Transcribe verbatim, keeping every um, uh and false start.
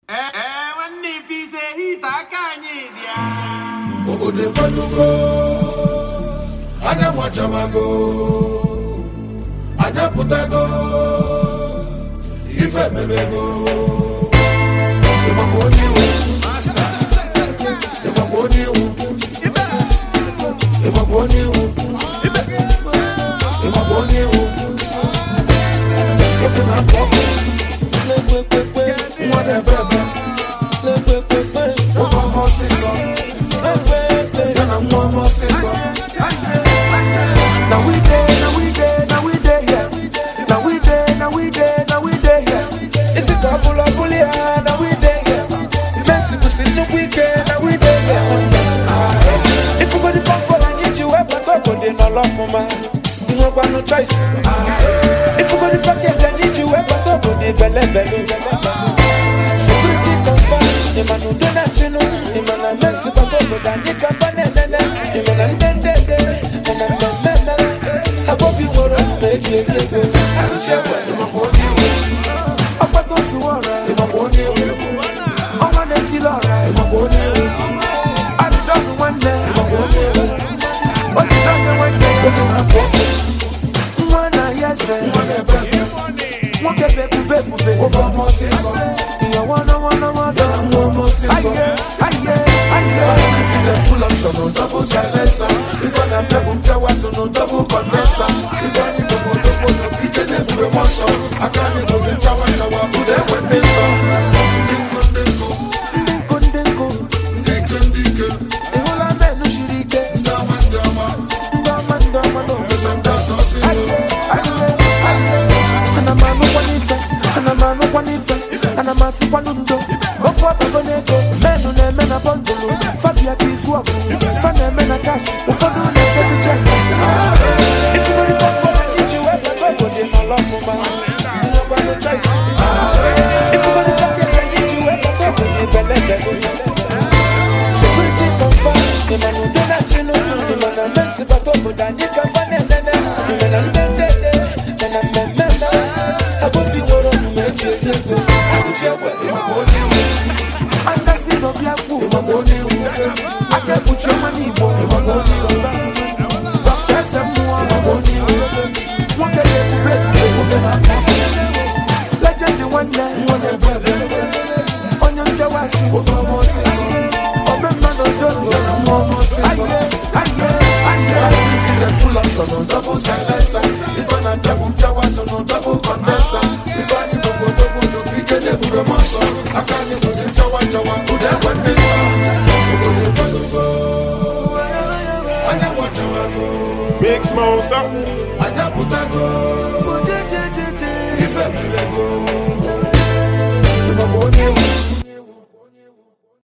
Eh, eh, when if he say he takanyidia. Obodo kwanugo, anya mwachamago, anya putago, ife mebego. Yemaboni u, yemaboni u, yemaboni u, yemaboni u. Looking at Papa, whatever. Now we there, now we there, now we there, yeah. Now we there, now we there, now we there, yeah. It's a couple of bully, now we there, yeah. Mexico City, no weekend, now we there, yeah. If you got the phone for I need you, I put up, but they no love for man. You don't got no choice. If you got the package, I need you, I put up, but they belly, belly, security confirm. The man who do not you know, the man I mess with, but I need to find it, the man I'm dead, dead, dead. I hope you were on the make it go. I don't care what you want to do. I'm not those who are right. I'm going to do. I'm going to feel alright. I'm going to do. I'm done one day. I'm going to do. What you done one day? I'm going to do. One day, yes, sir. One day, baby. One day, baby, baby, baby. Over my sister. You want to, want to, want to. I'm one more sister. I get, I get, I get. Full option, no double silencer. If I'm double power, no double condenser. If I need to go to go to kitchen, then we want some. I can't go to shower, shower, put them when they saw. Dinko, dinko, dinko, dinko, dinko. The whole of men no shirike. Dama, dama, dama, dama, no. Listen, that's not so. Aye, aye, aye. And I'm a no one effect, and I'm a no one effect, and I'm a super nundo. Go pop a boneco, men who name men a bundle. Fabia is walk, fan men a cash, the fun who never check. If you don't want for it, you have to go, but they no love for man. You don't got no choice. If you don't want it, you have to go, but they belly, belly. Security confirm, the man who do not you know, the man a mess with a top, but I need to find it, the man a dead, dead, dead, and I'm a man. I hope you were on the make it go. I would hear what you want to do. And that's it, no black wood. I can't put your money, boy. Doctors and more. One day, legend, the one day, one day, on your device, over more season. Oh, man, no joke, more more season. I get, I get, full of sun, double silencer. If I'm not double towers, no double condenser. If I need to go double to pick a double muscle, I can't go to shower, shower, put that one day. Big Smoke, something. I got put a go. If I go.